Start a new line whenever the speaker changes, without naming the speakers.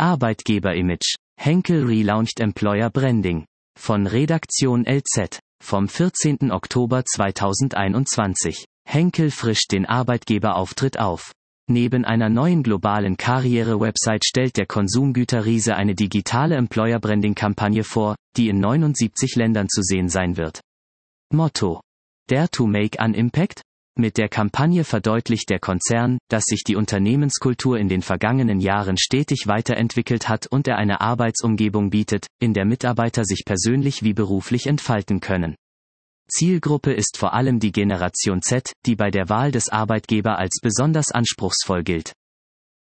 Arbeitgeber-Image. Henkel relaunched Employer Branding. Von Redaktion LZ. Vom 14. Oktober 2021. Henkel frischt den Arbeitgeberauftritt auf. Neben einer neuen globalen Karriere-Website stellt der Konsumgüterriese eine digitale Employer-Branding-Kampagne vor, die in 79 Ländern zu sehen sein wird. Motto: Dare to make an impact? Mit der Kampagne verdeutlicht der Konzern, dass sich die Unternehmenskultur in den vergangenen Jahren stetig weiterentwickelt hat und er eine Arbeitsumgebung bietet, in der Mitarbeiter sich persönlich wie beruflich entfalten können. Zielgruppe ist vor allem die Generation Z, die bei der Wahl des Arbeitgebers als besonders anspruchsvoll gilt.